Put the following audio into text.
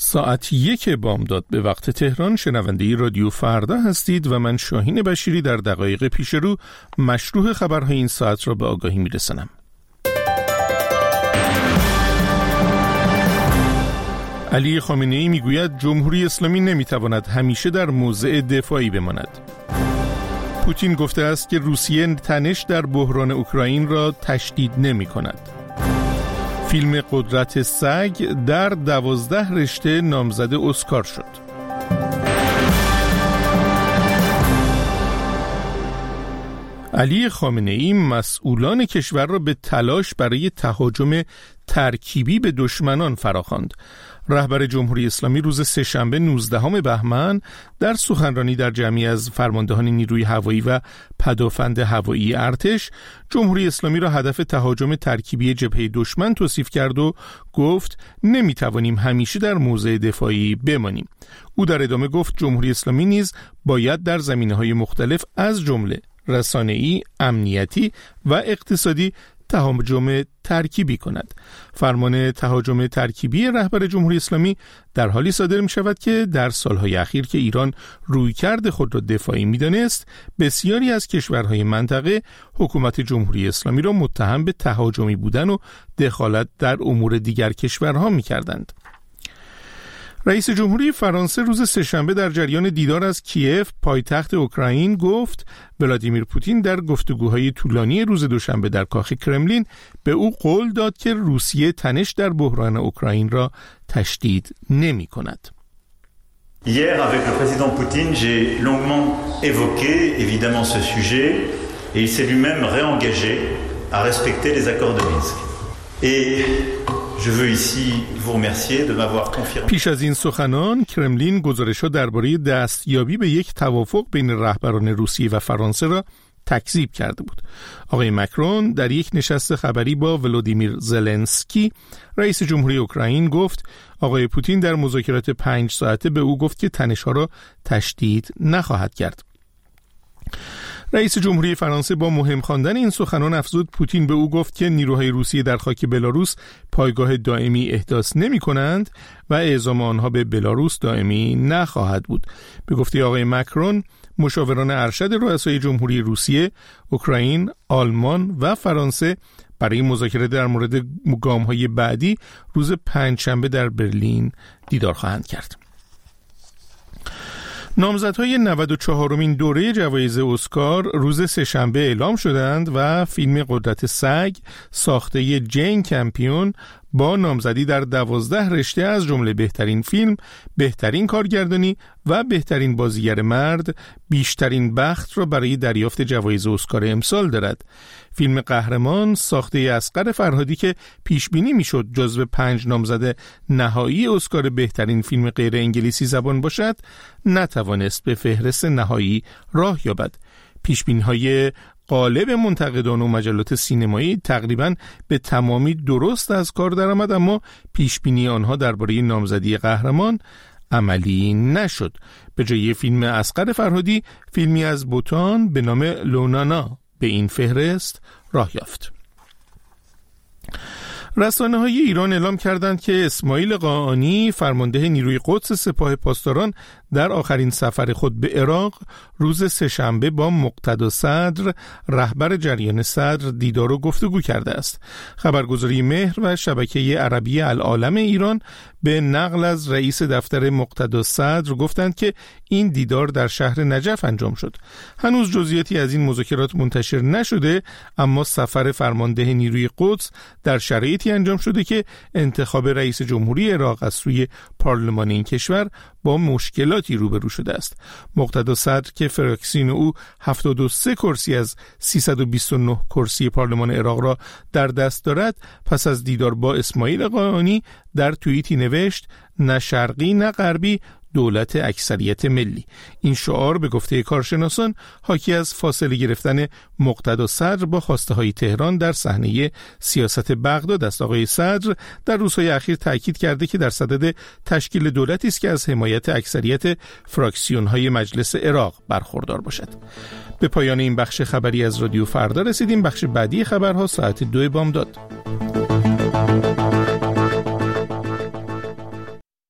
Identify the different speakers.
Speaker 1: ساعت 1 بامداد به وقت تهران شنونده رادیو فردا هستید و من شاهین بشیری در دقایق پیش رو مشروح خبرهای این ساعت را به آگاهی میرسانم. علی خامنه‌ای میگوید جمهوری اسلامی نمیتواند همیشه در موضع دفاعی بماند. پوتین گفته است که روسیه تنش در بحران اوکراین را تشدید نمی کند. فیلم قدرت سگ در 12 رشته نامزد اسکار شد. علی خامنه‌ای مسئولان کشور را به تلاش برای تهاجم ترکیبی به دشمنان فراخواند. رهبر جمهوری اسلامی روز سه‌شنبه 19 بهمن در سخنرانی در جمعی از فرماندهان نیروی هوایی و پدافند هوایی ارتش جمهوری اسلامی را هدف تهاجم ترکیبی جبهه دشمن توصیف کرد و گفت نمیتوانیم همیشه در موضع دفاعی بمانیم. او در ادامه گفت جمهوری اسلامی نیز باید در زمینه‌های مختلف از جمله رسانه‌ای، امنیتی و اقتصادی تهاجم ترکیبی کند. فرمان تهاجم ترکیبی رهبر جمهوری اسلامی در حالی صادر می شود که در سالهای اخیر که ایران رویکرد خود را دفاعی می دانست، بسیاری از کشورهای منطقه حکومت جمهوری اسلامی را متهم به تهاجمی بودن و دخالت در امور دیگر کشورها می کردند. رئیس جمهوری فرانسه روز سه‌شنبه در جریان دیدار از کیف پایتخت اوکراین گفت ولادیمیر پوتین در گفتگوهای طولانی روز دوشنبه در کاخ کرملین به او قول داد که روسیه تنش در بحران اوکراین را تشدید نمی کند.
Speaker 2: Hier avec le président Poutine, j'ai longuement évoqué évidemment ce sujet et il s'est lui-même réengagé à respecter les accords de Minsk. Et je veux ici vous remercier de m'avoir confirmé.
Speaker 1: پیش از این سخنان کرملین گزارش‌ها درباره دستیابی به یک توافق بین رهبران روسیه و فرانسه را تکذیب کرده بود. آقای مکرون در یک نشست خبری با ولادیمیر زلنسکی رئیس جمهوری اوکراین گفت آقای پوتین در مذاکرات 5 ساعته به او گفت که تنش‌ها را تشدید نخواهد کرد. رئیس جمهوری فرانسه با مهم خواندن این سخنان افزود پوتین به او گفت که نیروهای روسیه در خاک بلاروس پایگاه دائمی احداث نمی کنند و اعزام آنها به بلاروس دائمی نخواهد بود. به گفته آقای مکرون مشاوران ارشد رؤسای جمهوری روسیه، اوکراین، آلمان و فرانسه برای مذاکره در مورد گام‌های بعدی روز پنجشنبه در برلین دیدار خواهند کرد. نامزدهای 94مین دوره جوایز اسکار روز سه‌شنبه اعلام شدند و فیلم قدرت سگ ساخته جین کمپیون با نامزدی در 12 رشته از جمله بهترین فیلم، بهترین کارگردانی و بهترین بازیگر مرد بیشترین بخت را برای دریافت جوایز اسکار امسال دارد. فیلم قهرمان ساخته اصغر فرهادی که پیش بینی میشد جزو 5 نامزد نهایی اسکار بهترین فیلم غیر انگلیسی زبان باشد، نتوانست به فهرست نهایی راه یابد. پیشبینی‌های غالب منتقدان و مجلات سینمایی تقریباً به تمامی درست از کار درآمد، اما پیشبینی آنها درباره نامزدی قهرمان عملی نشد. به جای فیلم اصغر فرهادی، فیلمی از بوتان به نام لونانا به این فهرست راه یافت. رسانه‌های ایران اعلام کردند که اسماعیل قاآنی فرمانده نیروی قدس سپاه پاسداران در آخرین سفر خود به عراق روز سه‌شنبه با مقتدا صدر رهبر جریان صدر دیدار و گفتگو کرده است. خبرگزاری مهر و شبکه عربی العالم ایران به نقل از رئیس دفتر مقتدا صدر گفتند که این دیدار در شهر نجف انجام شد. هنوز جزئیاتی از این مذاکرات منتشر نشده، اما سفر فرمانده نیروی قدس در شرایطی انجام شده که انتخاب رئیس جمهوری عراق از سوی پارلمان این کشور با مشکلاتی روبرو شده است. مقتدا صدر که فراکسیون او 73 کرسی از 329 کرسی پارلمان عراق را در دست دارد، پس از دیدار با اسماعیل قاآنی در توییتی نوشت نه شرقی نه غربی، دولت اکثریت ملی. این شعار به گفته کارشناسان حاکی از فاصله گرفتن مقتدا صدر با خواسته های تهران در صحنه سیاست بغداد است. آقای صدر در روزهای اخیر تاکید کرده که در صدد تشکیل دولتی است که از حمایت اکثریت فراکسیون های مجلس عراق برخوردار باشد. به پایان این بخش خبری از رادیو فردا رسیدیم. بخش بعدی خبرها ساعت 2 بامداد.